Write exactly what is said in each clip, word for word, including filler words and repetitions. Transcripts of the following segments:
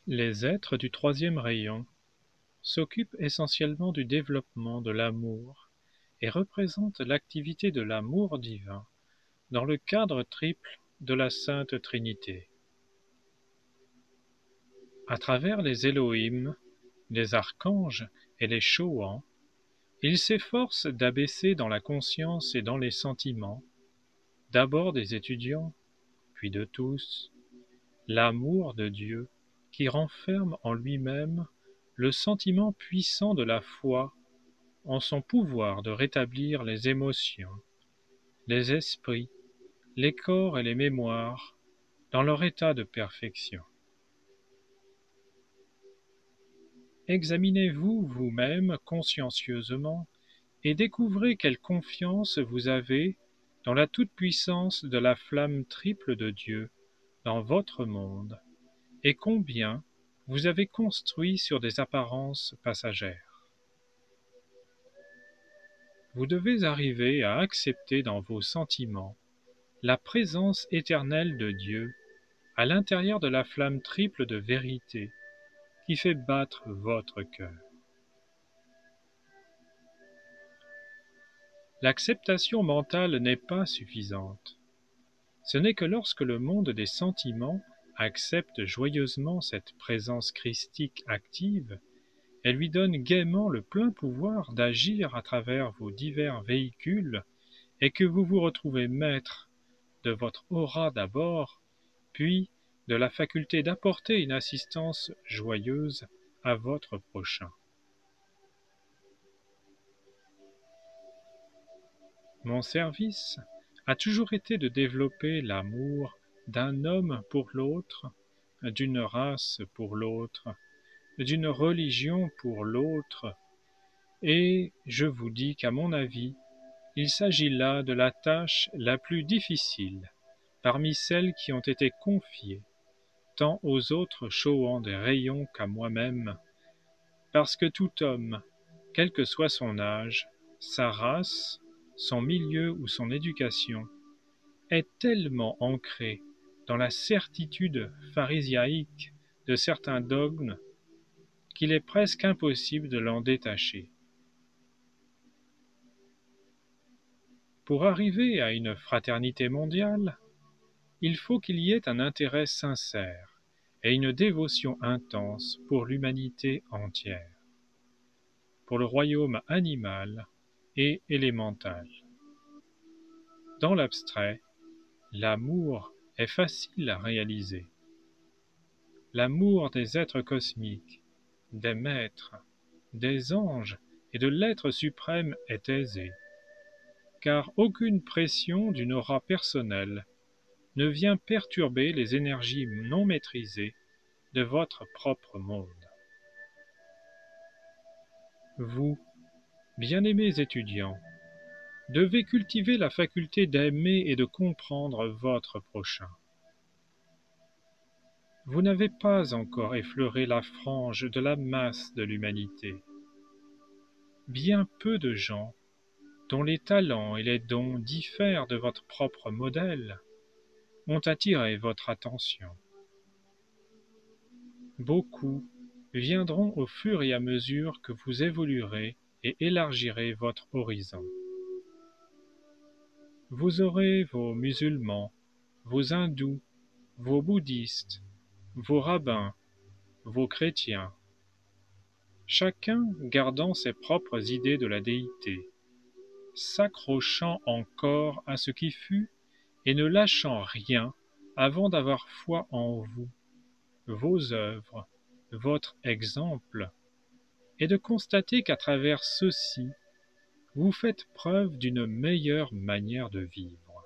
Les êtres du troisième rayon s'occupent essentiellement du développement de l'amour et représentent l'activité de l'amour divin dans le cadre triple de la Sainte Trinité. À travers les Elohim, les archanges et les Choans, ils s'efforcent d'abaisser dans la conscience et dans les sentiments, d'abord des étudiants, puis de tous, l'amour de Dieu qui renferme en lui-même le sentiment puissant de la foi en son pouvoir de rétablir les émotions, les esprits, les corps et les mémoires dans leur état de perfection. Examinez-vous vous-même consciencieusement et découvrez quelle confiance vous avez dans la toute-puissance de la flamme triple de Dieu dans votre monde et combien vous avez construit sur des apparences passagères. Vous devez arriver à accepter dans vos sentiments la présence éternelle de Dieu à l'intérieur de la flamme triple de vérité qui fait battre votre cœur. L'acceptation mentale n'est pas suffisante. Ce n'est que lorsque le monde des sentiments accepte joyeusement cette présence christique active, elle lui donne gaiement le plein pouvoir d'agir à travers vos divers véhicules et que vous vous retrouvez maître de votre aura d'abord, puis de la faculté d'apporter une assistance joyeuse à votre prochain. Mon service a toujours été de développer l'amour d'un homme pour l'autre, d'une race pour l'autre, d'une religion pour l'autre, et je vous dis qu'à mon avis, il s'agit là de la tâche la plus difficile parmi celles qui ont été confiées, tant aux autres Choans des rayons qu'à moi-même, parce que tout homme, quel que soit son âge, sa race, son milieu ou son éducation, est tellement ancré dans la certitude pharisiaïque de certains dogmes qu'il est presque impossible de l'en détacher. Pour arriver à une fraternité mondiale, il faut qu'il y ait un intérêt sincère et une dévotion intense pour l'humanité entière, pour le royaume animal et élémental. Dans l'abstrait, l'amour est facile à réaliser. L'amour des êtres cosmiques, des maîtres, des anges et de l'être suprême est aisé, car aucune pression d'une aura personnelle ne vient perturber les énergies non maîtrisées de votre propre monde. Vous, bien-aimés étudiants, devez cultiver la faculté d'aimer et de comprendre votre prochain. Vous n'avez pas encore effleuré la frange de la masse de l'humanité. Bien peu de gens, dont les talents et les dons diffèrent de votre propre modèle, ont attiré votre attention. Beaucoup viendront au fur et à mesure que vous évoluerez et élargirez votre horizon. Vous aurez vos musulmans, vos hindous, vos bouddhistes, vos rabbins, vos chrétiens, chacun gardant ses propres idées de la déité, s'accrochant encore à ce qui fut et ne lâchant rien avant d'avoir foi en vous, vos œuvres, votre exemple, et de constater qu'à travers ceci, vous faites preuve d'une meilleure manière de vivre.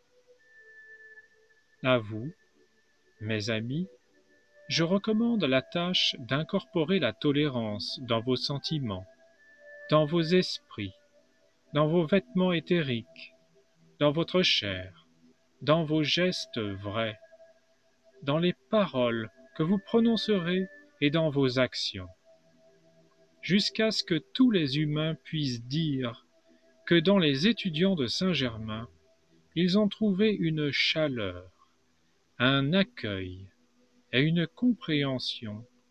À vous, mes amis, je recommande la tâche d'incorporer la tolérance dans vos sentiments, dans vos esprits, dans vos vêtements éthériques, dans votre chair, dans vos gestes vrais, dans les paroles que vous prononcerez et dans vos actions, jusqu'à ce que tous les humains puissent dire que dans les étudiants de Saint-Germain, ils ont trouvé une chaleur, un accueil et une compréhension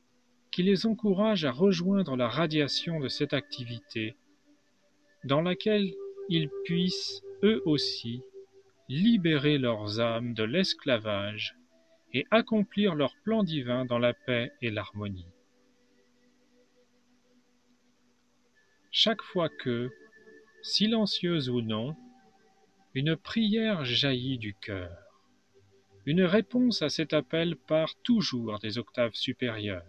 qui les encourage à rejoindre la radiation de cette activité, dans laquelle ils puissent, eux aussi, libérer leurs âmes de l'esclavage et accomplir leur plan divin dans la paix et l'harmonie. Chaque fois que, silencieuse ou non, une prière jaillit du cœur, une réponse à cet appel part toujours des octaves supérieures.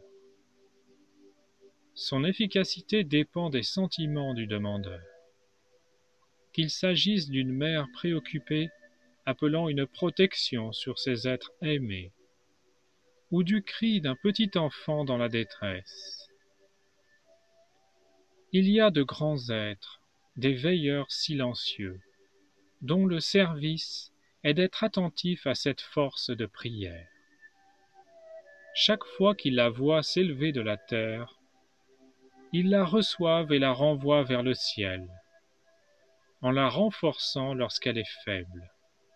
Son efficacité dépend des sentiments du demandeur. Qu'il s'agisse d'une mère préoccupée appelant une protection sur ses êtres aimés, ou du cri d'un petit enfant dans la détresse. Il y a de grands êtres, des veilleurs silencieux, dont le service est d'être attentif à cette force de prière. Chaque fois qu'ils la voient s'élever de la terre, ils la reçoivent et la renvoient vers le ciel, en la renforçant lorsqu'elle est faible.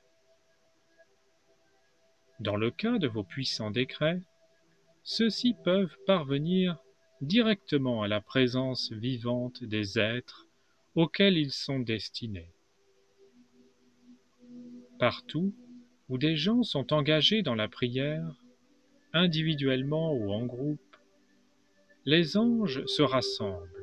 Dans le cas de vos puissants décrets, ceux-ci peuvent parvenir directement à la présence vivante des êtres auxquels ils sont destinés. Partout où des gens sont engagés dans la prière, individuellement ou en groupe, les anges se rassemblent.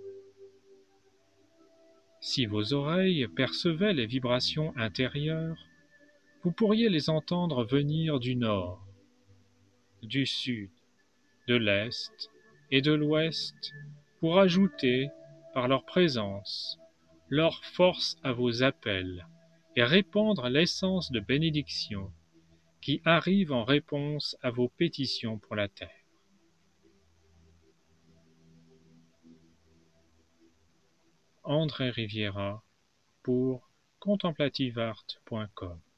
Si vos oreilles percevaient les vibrations intérieures, vous pourriez les entendre venir du nord, du sud, de l'est et de l'ouest pour ajouter, par leur présence, leur force à vos appels et répandre l'essence de bénédiction qui arrive en réponse à vos pétitions pour la terre. André Riviera pour contemplative art point com